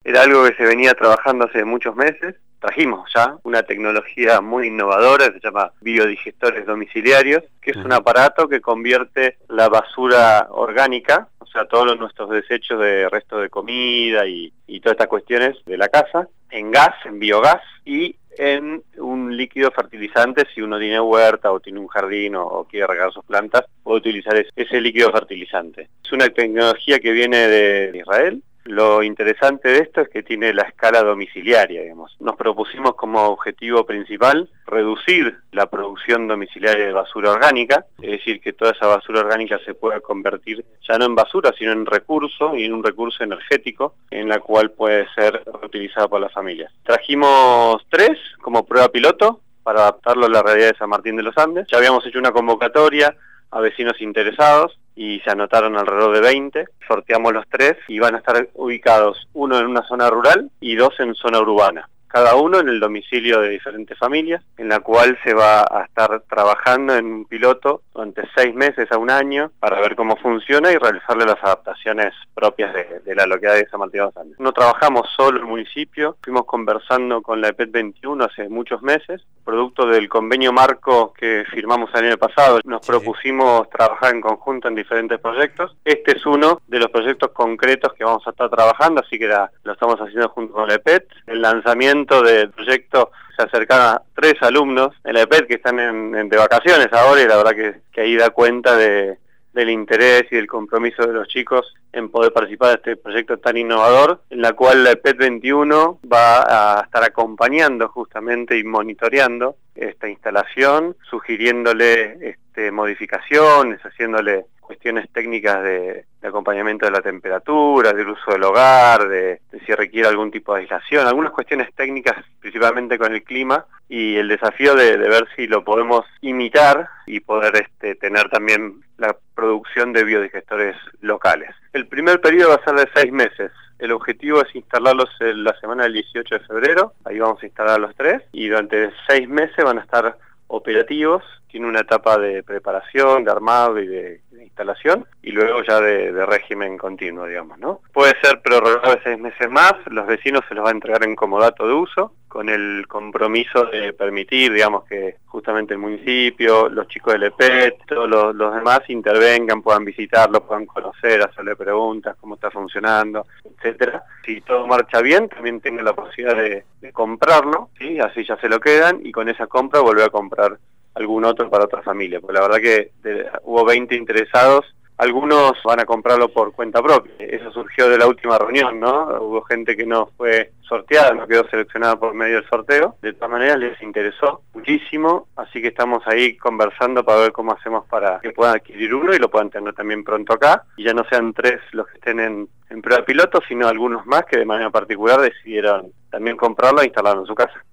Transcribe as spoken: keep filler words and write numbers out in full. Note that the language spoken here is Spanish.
Era algo que se venía trabajando hace muchos meses. Trajimos ya una tecnología muy innovadora que se llama biodigestores domiciliarios, que es un aparato que convierte la basura orgánica, o sea, todos nuestros desechos de resto de comida y, y todas estas cuestiones de la casa, en gas, en biogás y en un líquido fertilizante. Si uno tiene huerta o tiene un jardín o, o quiere regar sus plantas, puede utilizar ese, ese líquido fertilizante. Es una tecnología que viene de Israel. Lo interesante de esto es que tiene la escala domiciliaria, digamos. Nos propusimos como objetivo principal reducir la producción domiciliaria de basura orgánica, es decir, que toda esa basura orgánica se pueda convertir ya no en basura, sino en recurso, y en un recurso energético, en la cual puede ser reutilizada por las familias. Trajimos tres como prueba piloto para adaptarlo a la realidad de San Martín de los Andes. Ya habíamos hecho una convocatoria a vecinos interesados y se anotaron alrededor de veinte, sorteamos los tres y van a estar ubicados uno en una zona rural y dos en zona urbana, cada uno en el domicilio de diferentes familias, en la cual se va a estar trabajando en un piloto durante seis meses a un año para ver cómo funciona y realizarle las adaptaciones propias de, de la localidad de San Martín de los Andes. No trabajamos solo el municipio, fuimos conversando con la E P E T veintiuno hace muchos meses, producto del convenio marco que firmamos el año pasado. Nos sí. propusimos trabajar en conjunto en diferentes proyectos. Este es uno de los proyectos concretos que vamos a estar trabajando, así que la, lo estamos haciendo junto con la E P E T. El lanzamiento del proyecto se acercaron a tres alumnos de la E P E T que están en, en, de vacaciones ahora, y la verdad que, que ahí da cuenta de, del interés y del compromiso de los chicos en poder participar de este proyecto tan innovador, en la cual la E P E T veintiuno va a estar acompañando justamente y monitoreando esta instalación, sugiriéndole este, modificaciones, haciéndole cuestiones técnicas de, de acompañamiento de la temperatura, del uso del hogar, de, de si requiere algún tipo de aislación, algunas cuestiones técnicas principalmente con el clima, y el desafío de, de ver si lo podemos imitar y poder este, tener también la producción de biodigestores locales. El primer periodo va a ser de seis meses. El objetivo es instalarlos en la semana del dieciocho de febrero, ahí vamos a instalar los tres, y durante seis meses van a estar operativos. Tiene una etapa de preparación, de armado y de, de instalación, y luego ya de, de régimen continuo, digamos, ¿no? Puede ser prorrogable seis meses más, los vecinos se los va a entregar en comodato de uso, con el compromiso de permitir, digamos, que justamente el municipio, los chicos del E P E T, todos los, los demás intervengan, puedan visitarlo, puedan conocer, hacerle preguntas, cómo está funcionando, etcétera. Si todo marcha bien, también tengan la posibilidad de, de comprarlo, ¿sí? Así ya se lo quedan, y con esa compra volver a comprar algún otro para otra familia, porque la verdad que de, hubo veinte interesados, algunos van a comprarlo por cuenta propia. Eso surgió de la última reunión, ¿no? Hubo gente que no fue sorteada, no quedó seleccionada por medio del sorteo. De todas maneras les interesó muchísimo, así que estamos ahí conversando para ver cómo hacemos para que puedan adquirir uno y lo puedan tener también pronto acá, y ya no sean tres los que estén en, en prueba piloto, sino algunos más que de manera particular decidieron también comprarlo e instalarlo en su casa.